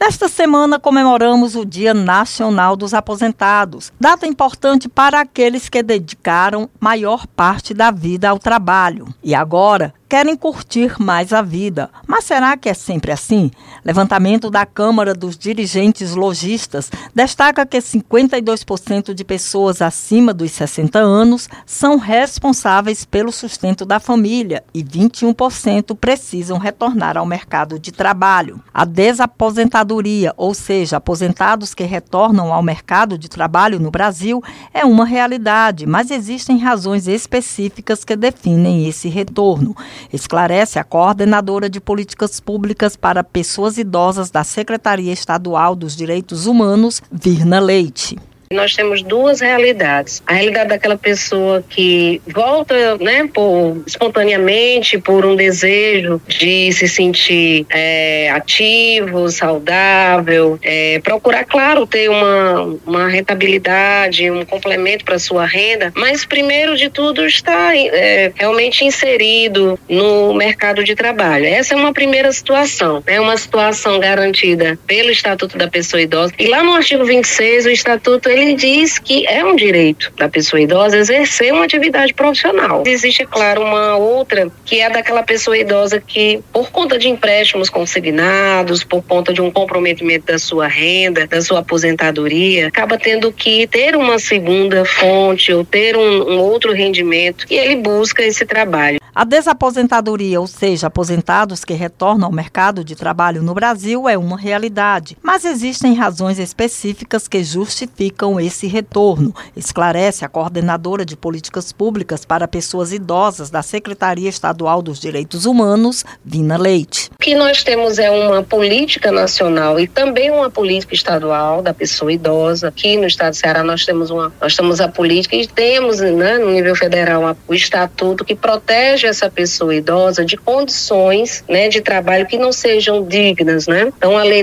Nesta semana comemoramos o Dia Nacional dos Aposentados, data importante para aqueles que dedicaram maior parte da vida ao trabalho. E agora querem curtir mais a vida. Mas será que é sempre assim? Levantamento da Câmara dos Dirigentes Lojistas destaca que 52% de pessoas acima dos 60 anos são responsáveis pelo sustento da família e 21% precisam retornar ao mercado de trabalho. A desaposentadoria, ou seja, aposentados que retornam ao mercado de trabalho no Brasil, é uma realidade, mas existem razões específicas que definem esse retorno. Esclarece a coordenadora de políticas públicas para pessoas idosas da Secretaria Estadual dos Direitos Humanos, Virna Leite. Nós temos duas realidades. A realidade daquela pessoa que volta, espontaneamente, por um desejo de se sentir ativo, saudável, procurar, claro, ter uma rentabilidade, um complemento para a sua renda, mas, primeiro de tudo, está realmente inserido no mercado de trabalho. Essa é uma primeira situação, uma situação garantida pelo Estatuto da Pessoa Idosa. E lá no artigo 26, o Estatuto, ele diz que é um direito da pessoa idosa exercer uma atividade profissional. Existe, é claro, uma outra, que é daquela pessoa idosa que, por conta de empréstimos consignados, por conta de um comprometimento da sua renda, da sua aposentadoria, acaba tendo que ter uma segunda fonte ou ter um outro rendimento e ele busca esse trabalho. A desaposentadoria, ou seja, aposentados que retornam ao mercado de trabalho no Brasil, é uma realidade, mas existem razões específicas que justificam esse retorno, esclarece a coordenadora de políticas públicas para pessoas idosas da Secretaria Estadual dos Direitos Humanos, Virna Leite. O que nós temos é uma política nacional e também uma política estadual da pessoa idosa. Aqui no estado do Ceará nós temos a política e temos, no nível federal, o estatuto que protege essa pessoa idosa de condições, de trabalho que não sejam dignas, Então a lei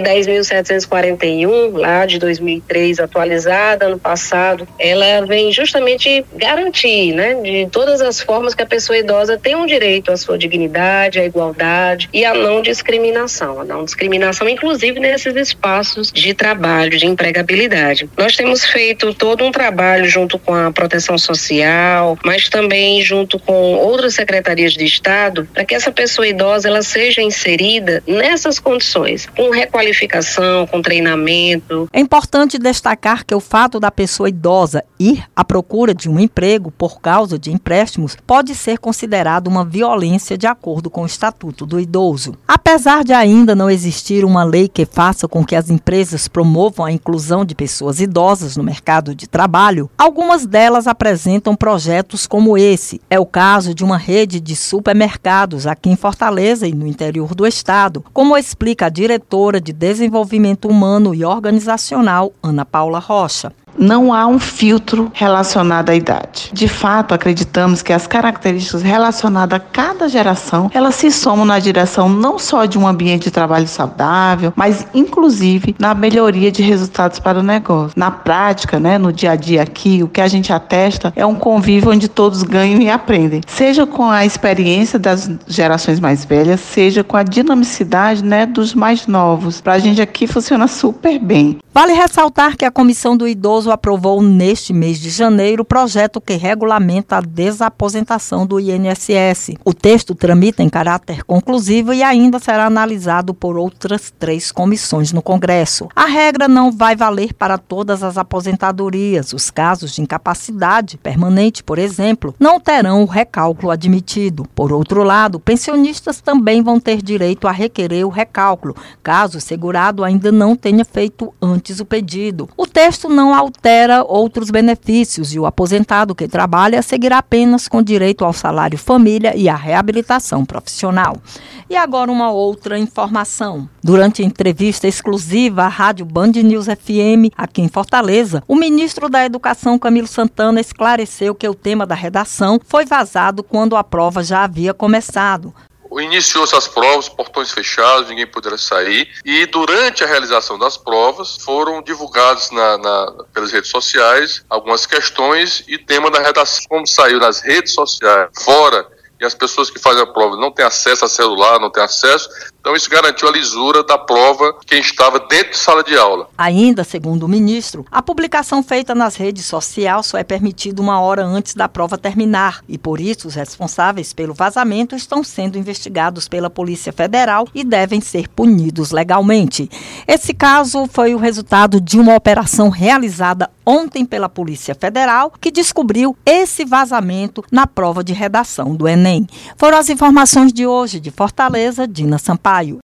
10.741, lá de 2003, atualizada ano passado, ela vem justamente garantir, de todas as formas que a pessoa idosa tem um direito à sua dignidade, à igualdade e à não discriminação. A não discriminação, inclusive, nesses espaços de trabalho, de empregabilidade. Nós temos feito todo um trabalho junto com a proteção social, mas também junto com outras secretarias de Estado, para que essa pessoa idosa ela seja inserida nessas condições, com requalificação, com treinamento. É importante destacar que o fato da pessoa idosa ir à procura de um emprego por causa de empréstimos pode ser considerado uma violência de acordo com o Estatuto do Idoso. Apesar de ainda não existir uma lei que faça com que as empresas promovam a inclusão de pessoas idosas no mercado de trabalho, algumas delas apresentam projetos como esse. É o caso de uma rede de supermercados aqui em Fortaleza e no interior do estado, como explica a diretora de Desenvolvimento Humano e Organizacional, Ana Paula Rocha. Não há um filtro relacionado à idade. De fato, acreditamos que as características relacionadas a cada geração, elas se somam na direção não só de um ambiente de trabalho saudável, mas inclusive na melhoria de resultados para o negócio. Na prática, no dia a dia aqui, o que a gente atesta é um convívio onde todos ganham e aprendem. Seja com a experiência das gerações mais velhas, seja com a dinamicidade, dos mais novos. Para a gente aqui funciona super bem. Vale ressaltar que a Comissão do Idoso aprovou neste mês de janeiro o projeto que regulamenta a desaposentação do INSS. O texto tramita em caráter conclusivo e ainda será analisado por outras 3 comissões no Congresso. A regra não vai valer para todas as aposentadorias. Os casos de incapacidade permanente, por exemplo, não terão o recálculo admitido. Por outro lado, pensionistas também vão ter direito a requerer o recálculo, caso o segurado ainda não tenha feito antes o pedido. O texto não altera outros benefícios e o aposentado que trabalha seguirá apenas com direito ao salário família e à reabilitação profissional. E agora uma outra informação. Durante a entrevista exclusiva à Rádio Band News FM, aqui em Fortaleza, o ministro da Educação, Camilo Santana, esclareceu que o tema da redação foi vazado quando a prova já havia começado. Iniciou-se as provas, portões fechados, ninguém poderia sair, e durante a realização das provas foram divulgados pelas redes sociais algumas questões e tema da redação, como saiu nas redes sociais fora e as pessoas que fazem a prova não têm acesso a celular, não têm acesso. Então isso garantiu a lisura da prova quem estava dentro de sala de aula. Ainda, segundo o ministro, a publicação feita nas redes sociais só é permitida 1 hora antes da prova terminar e, por isso, os responsáveis pelo vazamento estão sendo investigados pela Polícia Federal e devem ser punidos legalmente. Esse caso foi o resultado de uma operação realizada ontem pela Polícia Federal, que descobriu esse vazamento na prova de redação do Enem. Foram as informações de hoje de Fortaleza, Dina Sampaio.